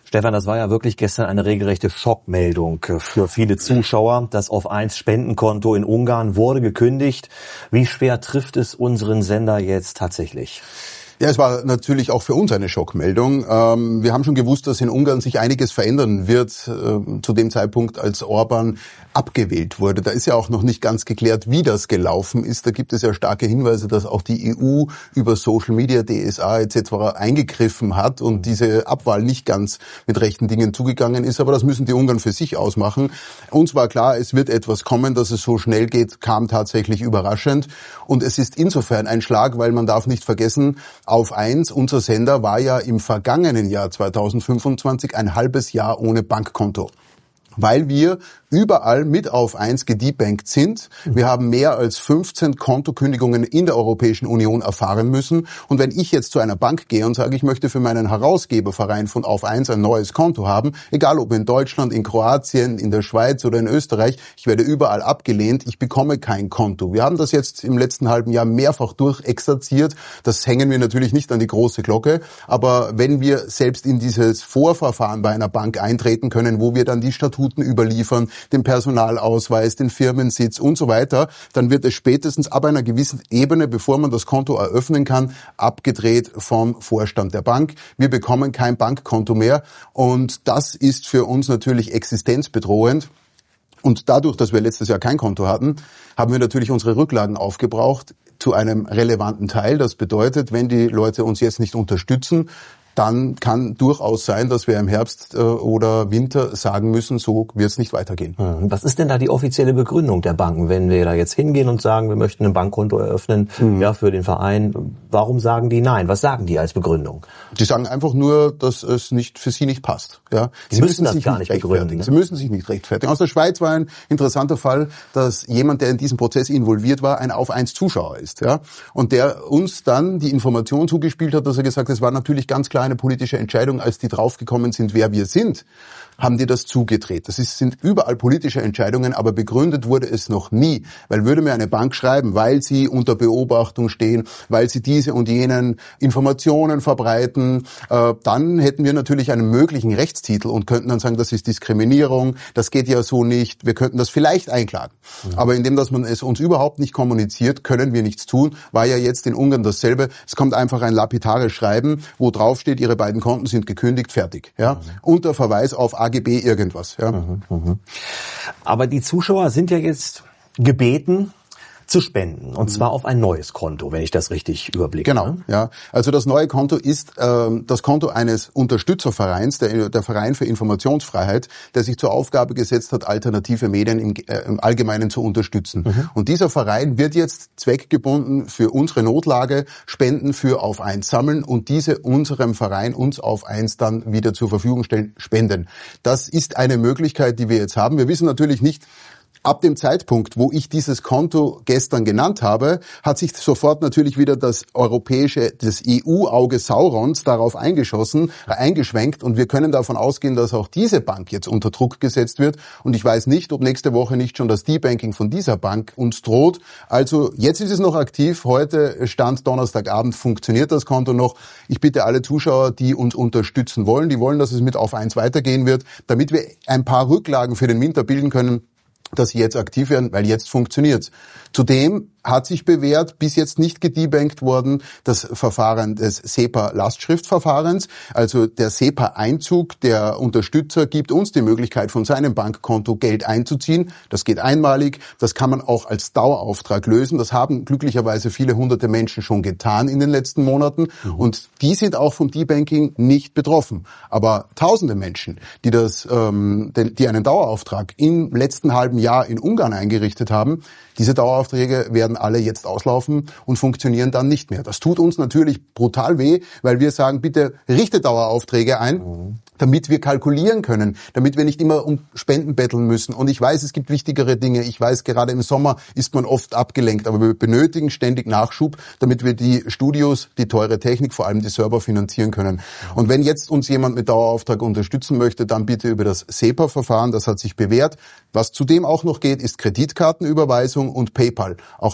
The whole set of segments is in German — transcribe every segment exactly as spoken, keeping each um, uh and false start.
Stefan, das war ja wirklich gestern eine regelrechte Schockmeldung für viele Zuschauer. Das auf eins Spendenkonto in Ungarn wurde gekündigt. Wie schwer trifft es unseren Sender jetzt tatsächlich? Ja, es war natürlich auch für uns eine Schockmeldung. Ähm, wir haben schon gewusst, dass in Ungarn sich einiges verändern wird äh, zu dem Zeitpunkt, als Orban abgewählt wurde. Da ist ja auch noch nicht ganz geklärt, wie das gelaufen ist. Da gibt es ja starke Hinweise, dass auch die E U über Social Media, D S A et cetera eingegriffen hat und diese Abwahl nicht ganz mit rechten Dingen zugegangen ist. Aber das müssen die Ungarn für sich ausmachen. Uns war klar, es wird etwas kommen, dass es so schnell geht, kam tatsächlich überraschend. Und es ist insofern ein Schlag, weil man darf nicht vergessen, Auf eins, unser Sender, war ja im vergangenen Jahr zweitausendfünfundzwanzig ein halbes Jahr ohne Bankkonto, weil wir überall mit Auf eins gedebankt sind. Wir haben mehr als fünfzehn Kontokündigungen in der Europäischen Union erfahren müssen. Und wenn ich jetzt zu einer Bank gehe und sage, ich möchte für meinen Herausgeberverein von Auf eins ein neues Konto haben, egal ob in Deutschland, in Kroatien, in der Schweiz oder in Österreich, ich werde überall abgelehnt, ich bekomme kein Konto. Wir haben das jetzt im letzten halben Jahr mehrfach durchexerziert. Das hängen wir natürlich nicht an die große Glocke. Aber wenn wir selbst in dieses Vorverfahren bei einer Bank eintreten können, wo wir dann die Statuten überliefern, den Personalausweis, den Firmensitz und so weiter, dann wird es spätestens ab einer gewissen Ebene, bevor man das Konto eröffnen kann, abgedreht vom Vorstand der Bank. Wir bekommen kein Bankkonto mehr und das ist für uns natürlich existenzbedrohend. Und dadurch, dass wir letztes Jahr kein Konto hatten, haben wir natürlich unsere Rücklagen aufgebraucht zu einem relevanten Teil. Das bedeutet, wenn die Leute uns jetzt nicht unterstützen, dann kann durchaus sein, dass wir im Herbst äh, oder Winter sagen müssen, so wird es nicht weitergehen. Was ist denn da die offizielle Begründung der Banken, wenn wir da jetzt hingehen und sagen, wir möchten ein Bankkonto eröffnen, mhm. ja, für den Verein? Warum sagen die nein? Was sagen die als Begründung? Die sagen einfach nur, dass es nicht für sie nicht passt. Ja, sie müssen das gar nicht begründen. Ne? Sie müssen sich nicht rechtfertigen. Aus der Schweiz war ein interessanter Fall, dass jemand, der in diesem Prozess involviert war, ein Auf eins Zuschauer ist, ja, und der uns dann die Information zugespielt hat, dass er gesagt hat, es war natürlich ganz klar eine politische Entscheidung, als die draufgekommen sind, wer wir sind, haben die das zugedreht. Das ist, sind überall politische Entscheidungen, aber begründet wurde es noch nie. Weil würde mir eine Bank schreiben, weil sie unter Beobachtung stehen, weil sie diese und jenen Informationen verbreiten, äh, dann hätten wir natürlich einen möglichen Rechtstitel und könnten dann sagen, das ist Diskriminierung, das geht ja so nicht, wir könnten das vielleicht einklagen. Mhm. Aber indem, dass man es uns überhaupt nicht kommuniziert, können wir nichts tun. War ja jetzt in Ungarn dasselbe. Es kommt einfach ein lapidares Schreiben, wo drauf steht, ihre beiden Konten sind gekündigt, fertig. Ja, mhm. Unter Verweis auf A G B irgendwas. Ja. Mhm, mh. Aber die Zuschauer sind ja jetzt gebeten zu spenden, und zwar auf ein neues Konto, wenn ich das richtig überblicke. Genau, ne? Ja. Also das neue Konto ist ähm, das Konto eines Unterstützervereins, der, der Verein für Informationsfreiheit, der sich zur Aufgabe gesetzt hat, alternative Medien im, äh, im Allgemeinen zu unterstützen. Mhm. Und dieser Verein wird jetzt zweckgebunden für unsere Notlage Spenden für Auf eins sammeln und diese unserem Verein, uns Auf eins dann wieder zur Verfügung stellen, spenden. Das ist eine Möglichkeit, die wir jetzt haben. Wir wissen natürlich nicht, ab dem Zeitpunkt, wo ich dieses Konto gestern genannt habe, hat sich sofort natürlich wieder das europäische, das E U-Auge Saurons darauf eingeschossen, äh, eingeschwenkt und wir können davon ausgehen, dass auch diese Bank jetzt unter Druck gesetzt wird und ich weiß nicht, ob nächste Woche nicht schon das Debanking von dieser Bank uns droht. Also jetzt ist es noch aktiv, heute Stand Donnerstagabend funktioniert das Konto noch. Ich bitte alle Zuschauer, die uns unterstützen wollen, die wollen, dass es mit Auf eins weitergehen wird, damit wir ein paar Rücklagen für den Winter bilden können, dass sie jetzt aktiv werden, weil jetzt funktioniert's. Zudem hat sich bewährt, bis jetzt nicht gedebankt worden, das Verfahren des SEPA-Lastschriftverfahrens. Also der SEPA-Einzug, der Unterstützer gibt uns die Möglichkeit, von seinem Bankkonto Geld einzuziehen. Das geht einmalig, das kann man auch als Dauerauftrag lösen. Das haben glücklicherweise viele hunderte Menschen schon getan in den letzten Monaten. Mhm. Und die sind auch vom Debanking nicht betroffen. Aber tausende Menschen, die das, ähm, die einen Dauerauftrag im letzten halben Jahr in Ungarn eingerichtet haben, diese Daueraufträge werden alle jetzt auslaufen und funktionieren dann nicht mehr. Das tut uns natürlich brutal weh, weil wir sagen, bitte richte Daueraufträge ein, mhm. damit wir kalkulieren können, damit wir nicht immer um Spenden betteln müssen. Und ich weiß, es gibt wichtigere Dinge. Ich weiß, gerade im Sommer ist man oft abgelenkt, aber wir benötigen ständig Nachschub, damit wir die Studios, die teure Technik, vor allem die Server finanzieren können. Und wenn jetzt uns jemand mit Dauerauftrag unterstützen möchte, dann bitte über das SEPA-Verfahren, das hat sich bewährt. Was zudem auch noch geht, ist Kreditkartenüberweisung und PayPal. Auch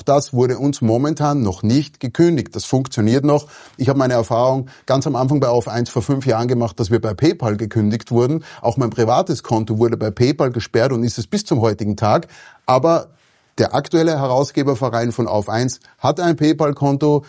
Auch das wurde uns momentan noch nicht gekündigt. Das funktioniert noch. Ich habe meine Erfahrung ganz am Anfang bei Auf eins vor fünf Jahren gemacht, dass wir bei PayPal gekündigt wurden. Auch mein privates Konto wurde bei PayPal gesperrt und ist es bis zum heutigen Tag. Aber der aktuelle Herausgeberverein von Auf eins hat ein PayPal-Konto.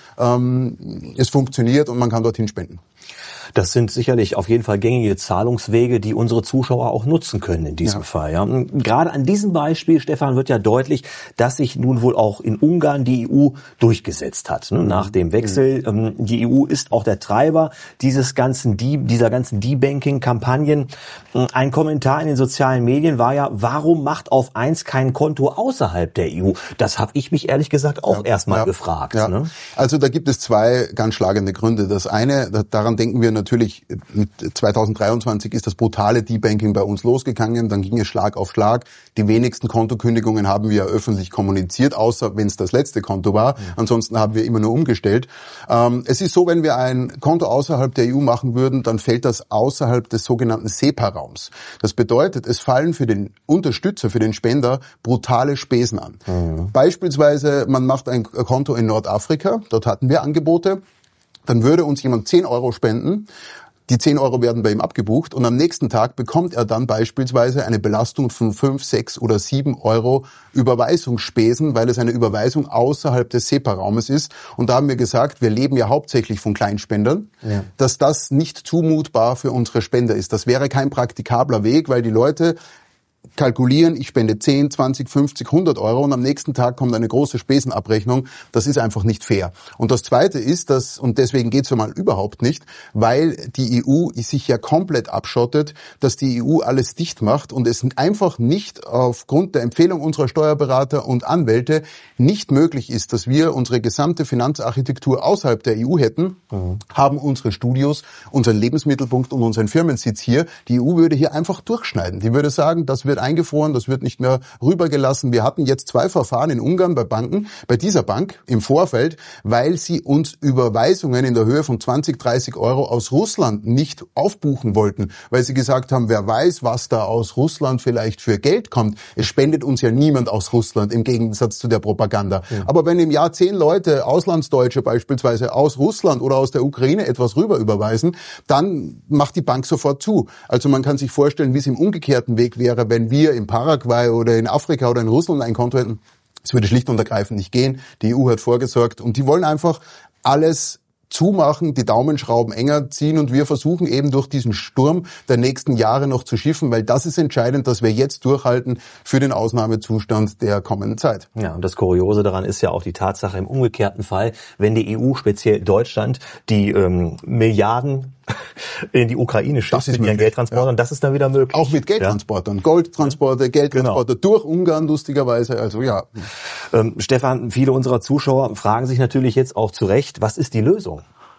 Ähm, es funktioniert und man kann dorthin spenden. Das sind sicherlich auf jeden Fall gängige Zahlungswege, die unsere Zuschauer auch nutzen können in diesem ja. Fall. Ja. Gerade an diesem Beispiel, Stefan, wird ja deutlich, dass sich nun wohl auch in Ungarn die E U durchgesetzt hat. Ne? Nach dem Wechsel, ähm, die E U ist auch der Treiber dieses ganzen, dieser ganzen De-Banking-Kampagnen. Ein Kommentar in den sozialen Medien war ja, warum macht Auf eins kein Konto außerhalb der E U? Das habe ich mich ehrlich gesagt auch ja. erstmal ja. gefragt. Ja. Ne? Also da gibt es zwei ganz schlagende Gründe. Das eine, daran denken wir natürlich, mit zweitausenddreiundzwanzig ist das brutale De-Banking bei uns losgegangen, dann ging es Schlag auf Schlag. Die wenigsten Kontokündigungen haben wir öffentlich kommuniziert, außer wenn es das letzte Konto war. Mhm. Ansonsten haben wir immer nur umgestellt. Ähm, es ist so, wenn wir ein Konto außerhalb der E U machen würden, dann fällt das außerhalb des sogenannten SEPA-Raums. Das bedeutet, es fallen für den Unterstützer, für den Spender brutale Spesen an. Mhm. Beispielsweise, man macht ein Konto in Nordafrika, dort hatten wir Angebote. Dann würde uns jemand zehn Euro spenden, die zehn Euro werden bei ihm abgebucht und am nächsten Tag bekommt er dann beispielsweise eine Belastung von fünf, sechs oder sieben Euro Überweisungsspesen, weil es eine Überweisung außerhalb des SEPA-Raumes ist. Und da haben wir gesagt, wir leben ja hauptsächlich von Kleinspendern, ja. dass das nicht zumutbar für unsere Spender ist. Das wäre kein praktikabler Weg, weil die Leute kalkulieren, ich spende zehn, zwanzig, fünfzig, hundert Euro und am nächsten Tag kommt eine große Spesenabrechnung. Das ist einfach nicht fair. Und das Zweite ist, dass, und deswegen geht's ja mal überhaupt nicht, weil die E U sich ja komplett abschottet, dass die E U alles dicht macht und es einfach nicht aufgrund der Empfehlung unserer Steuerberater und Anwälte nicht möglich ist, dass wir unsere gesamte Finanzarchitektur außerhalb der E U hätten, mhm. haben unsere Studios, unseren Lebensmittelpunkt und unseren Firmensitz hier. Die E U würde hier einfach durchschneiden. Die würde sagen, das wird eingefroren, das wird nicht mehr rübergelassen. Wir hatten jetzt zwei Verfahren in Ungarn bei Banken, bei dieser Bank im Vorfeld, weil sie uns Überweisungen in der Höhe von zwanzig, dreißig Euro aus Russland nicht aufbuchen wollten, weil sie gesagt haben, wer weiß, was da aus Russland vielleicht für Geld kommt. Es spendet uns ja niemand aus Russland, im Gegensatz zu der Propaganda. Ja. Aber wenn im Jahr zehn Leute, Auslandsdeutsche beispielsweise, aus Russland oder aus der Ukraine etwas rüber überweisen, dann macht die Bank sofort zu. Also man kann sich vorstellen, wie es im umgekehrten Weg wäre, wenn wir in Paraguay oder in Afrika oder in Russland ein Konto hätten. Es würde schlicht und ergreifend nicht gehen. Die E U hat vorgesorgt und die wollen einfach alles zumachen, die Daumenschrauben enger ziehen und wir versuchen eben durch diesen Sturm der nächsten Jahre noch zu schiffen, weil das ist entscheidend, dass wir jetzt durchhalten für den Ausnahmezustand der kommenden Zeit. Ja, und das Kuriose daran ist ja auch die Tatsache im umgekehrten Fall, wenn die E U, speziell Deutschland, die ähm, Milliarden in die Ukraine schickt mit ihren Geldtransportern, ja. das ist dann wieder möglich. Auch mit Geldtransportern, ja. Goldtransporte, Geldtransporte genau. durch Ungarn lustigerweise, also ja. Ähm, Stefan, viele unserer Zuschauer fragen sich natürlich jetzt auch zu Recht, was ist die Lösung?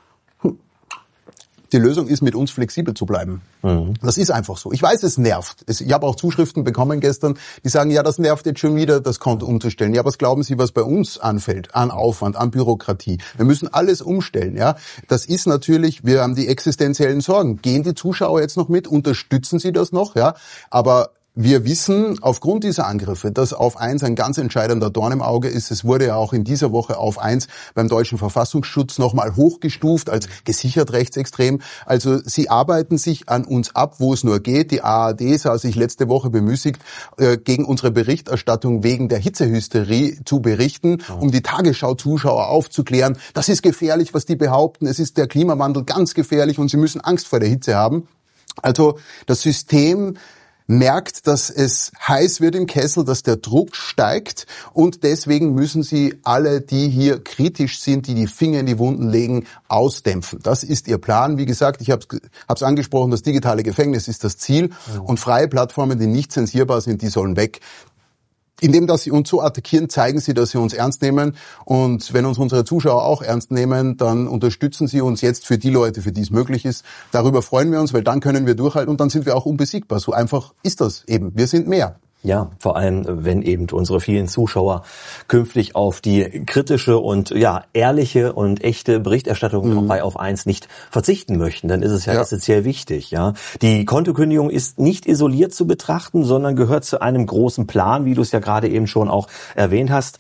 Die Lösung ist, mit uns flexibel zu bleiben. Mhm. Das ist einfach so. Ich weiß, es nervt. Ich habe auch Zuschriften bekommen gestern, die sagen, ja, das nervt jetzt schon wieder, das Konto umzustellen. Ja, was glauben Sie, was bei uns anfällt? An Aufwand, an Bürokratie. Wir müssen alles umstellen. Ja, das ist natürlich, wir haben die existenziellen Sorgen. Gehen die Zuschauer jetzt noch mit? Unterstützen sie das noch? Ja, aber wir wissen aufgrund dieser Angriffe, dass Auf eins ein ganz entscheidender Dorn im Auge ist. Es wurde ja auch in dieser Woche Auf eins beim deutschen Verfassungsschutz nochmal hochgestuft als gesichert rechtsextrem. Also sie arbeiten sich an uns ab, wo es nur geht. Die A R D sah sich letzte Woche bemüßigt, äh, gegen unsere Berichterstattung wegen der Hitzehysterie zu berichten, um die Tagesschau-Zuschauer aufzuklären. Das ist gefährlich, was die behaupten. Es ist der Klimawandel ganz gefährlich und sie müssen Angst vor der Hitze haben. Also das System merkt, dass es heiß wird im Kessel, dass der Druck steigt und deswegen müssen sie alle, die hier kritisch sind, die die Finger in die Wunden legen, ausdämpfen. Das ist ihr Plan. Wie gesagt, ich habe es angesprochen, das digitale Gefängnis ist das Ziel und freie Plattformen, die nicht zensierbar sind, die sollen weg. Indem, dass sie uns so attackieren, zeigen sie, dass sie uns ernst nehmen. Und wenn uns unsere Zuschauer auch ernst nehmen, dann unterstützen sie uns jetzt für die Leute, für die es möglich ist. Darüber freuen wir uns, weil dann können wir durchhalten und dann sind wir auch unbesiegbar. So einfach ist das eben. Wir sind mehr. Ja, vor allem, wenn eben unsere vielen Zuschauer künftig auf die kritische und ja ehrliche und echte Berichterstattung mhm. bei Auf eins nicht verzichten möchten, dann ist es ja, ja essentiell wichtig. Ja, die Kontokündigung ist nicht isoliert zu betrachten, sondern gehört zu einem großen Plan, wie du es ja gerade eben schon auch erwähnt hast.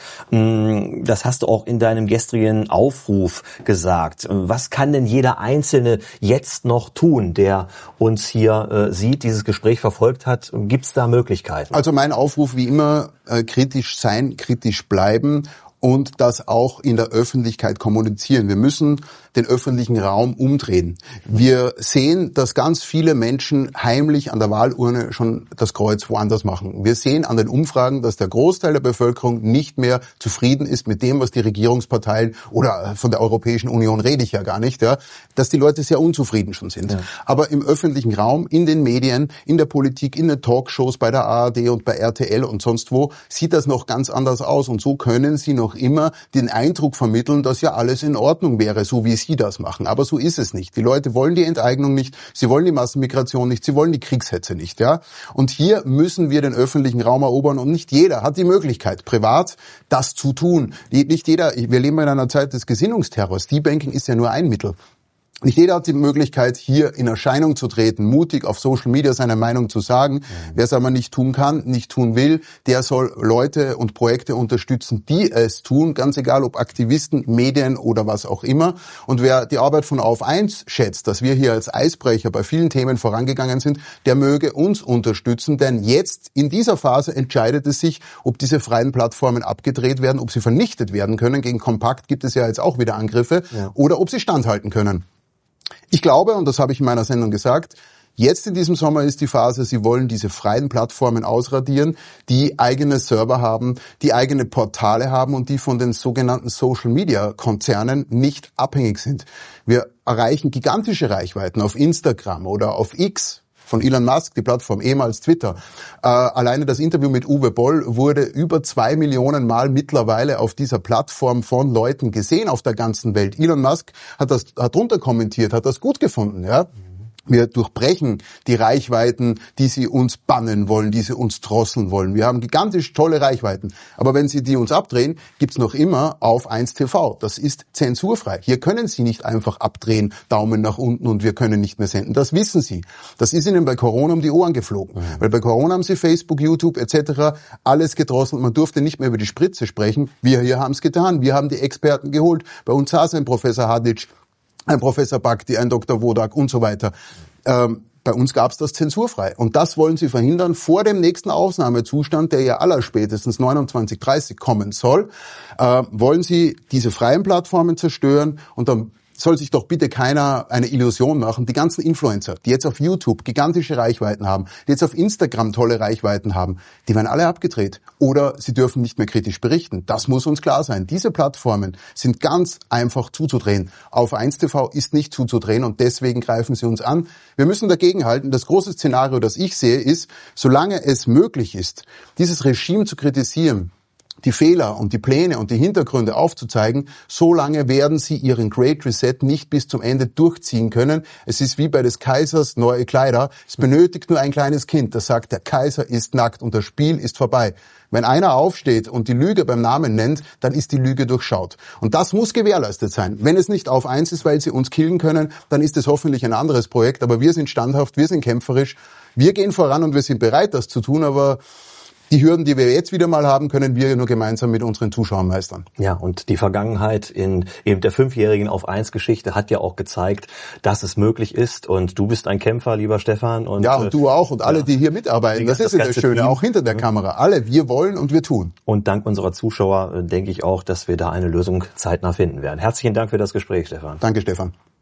Das hast du auch in deinem gestrigen Aufruf gesagt. Was kann denn jeder Einzelne jetzt noch tun, der uns hier äh, sieht, dieses Gespräch verfolgt hat? Gibt es da Möglichkeiten? Also mein Aufruf wie immer, äh, kritisch sein, kritisch bleiben und das auch in der Öffentlichkeit kommunizieren. Wir müssen den öffentlichen Raum umdrehen. Wir sehen, dass ganz viele Menschen heimlich an der Wahlurne schon das Kreuz woanders machen. Wir sehen an den Umfragen, dass der Großteil der Bevölkerung nicht mehr zufrieden ist mit dem, was die Regierungsparteien oder von der Europäischen Union rede ich ja gar nicht, ja, dass die Leute sehr unzufrieden schon sind. Ja. Aber im öffentlichen Raum, in den Medien, in der Politik, in den Talkshows, bei der A R D und bei R T L und sonst wo, sieht das noch ganz anders aus. Und so können sie noch immer den Eindruck vermitteln, dass ja alles in Ordnung wäre, so wie es sie das machen. Aber so ist es nicht. Die Leute wollen die Enteignung nicht, sie wollen die Massenmigration nicht, sie wollen die Kriegshetze nicht. Ja? Und hier müssen wir den öffentlichen Raum erobern und nicht jeder hat die Möglichkeit, privat das zu tun. Nicht jeder, wir leben in einer Zeit des Gesinnungsterrors. Debanking ist ja nur ein Mittel. Nicht jeder hat die Möglichkeit, hier in Erscheinung zu treten, mutig auf Social Media seine Meinung zu sagen. Mhm. Wer es aber nicht tun kann, nicht tun will, der soll Leute und Projekte unterstützen, die es tun, ganz egal ob Aktivisten, Medien oder was auch immer. Und wer die Arbeit von Auf eins schätzt, dass wir hier als Eisbrecher bei vielen Themen vorangegangen sind, der möge uns unterstützen, denn jetzt in dieser Phase entscheidet es sich, ob diese freien Plattformen abgedreht werden, ob sie vernichtet werden können. Gegen Kompakt gibt es ja jetzt auch wieder Angriffe, ja. Oder ob sie standhalten können. Ich glaube, und das habe ich in meiner Sendung gesagt, jetzt in diesem Sommer ist die Phase, sie wollen diese freien Plattformen ausradieren, die eigene Server haben, die eigene Portale haben und die von den sogenannten Social-Media-Konzernen nicht abhängig sind. Wir erreichen gigantische Reichweiten auf Instagram oder auf X von Elon Musk, die Plattform ehemals Twitter. Äh, alleine das Interview mit Uwe Boll wurde über zwei Millionen Mal mittlerweile auf dieser Plattform von Leuten gesehen auf der ganzen Welt. Elon Musk hat das hat drunter kommentiert, hat das gut gefunden, ja. Wir durchbrechen die Reichweiten, die sie uns bannen wollen, die sie uns drosseln wollen. Wir haben gigantisch tolle Reichweiten. Aber wenn sie die uns abdrehen, gibt's noch immer Auf eins T V. Das ist zensurfrei. Hier können sie nicht einfach abdrehen, Daumen nach unten und wir können nicht mehr senden. Das wissen sie. Das ist ihnen bei Corona um die Ohren geflogen. Mhm. Weil bei Corona haben sie Facebook, YouTube et cetera alles gedrosselt. Man durfte nicht mehr über die Spritze sprechen. Wir hier haben's getan. Wir haben die Experten geholt. Bei uns saß ein Professor Haditsch, ein Professor Bhakti, ein Doktor Wodak und so weiter. Ähm, bei uns gab's das zensurfrei. Und das wollen sie verhindern vor dem nächsten Ausnahmezustand, der ja allerspätestens neunundzwanzig dreißig kommen soll. Äh, wollen sie diese freien Plattformen zerstören und dann soll sich doch bitte keiner eine Illusion machen. Die ganzen Influencer, die jetzt auf YouTube gigantische Reichweiten haben, die jetzt auf Instagram tolle Reichweiten haben, die werden alle abgedreht. Oder sie dürfen nicht mehr kritisch berichten. Das muss uns klar sein. Diese Plattformen sind ganz einfach zuzudrehen. Auf eins T V ist nicht zuzudrehen und deswegen greifen sie uns an. Wir müssen dagegenhalten. Das große Szenario, das ich sehe, ist, solange es möglich ist, dieses Regime zu kritisieren, die Fehler und die Pläne und die Hintergründe aufzuzeigen, so lange werden sie ihren Great Reset nicht bis zum Ende durchziehen können. Es ist wie bei des Kaisers neue Kleider. Es benötigt nur ein kleines Kind, das sagt, der Kaiser ist nackt und das Spiel ist vorbei. Wenn einer aufsteht und die Lüge beim Namen nennt, dann ist die Lüge durchschaut. Und das muss gewährleistet sein. Wenn es nicht Auf eins ist, weil sie uns killen können, dann ist es hoffentlich ein anderes Projekt. Aber wir sind standhaft, wir sind kämpferisch, wir gehen voran und wir sind bereit, das zu tun, aber die Hürden, die wir jetzt wieder mal haben, können wir nur gemeinsam mit unseren Zuschauern meistern. Ja, und die Vergangenheit in eben der fünfjährigen Auf eins Geschichte hat ja auch gezeigt, dass es möglich ist. Und du bist ein Kämpfer, lieber Stefan. Und ja, und du auch und alle, ja, die hier mitarbeiten. Das, das ist ja das Schöne, Team, auch hinter der Kamera. Alle, wir wollen und wir tun. Und dank unserer Zuschauer denke ich auch, dass wir da eine Lösung zeitnah finden werden. Herzlichen Dank für das Gespräch, Stefan. Danke, Stefan.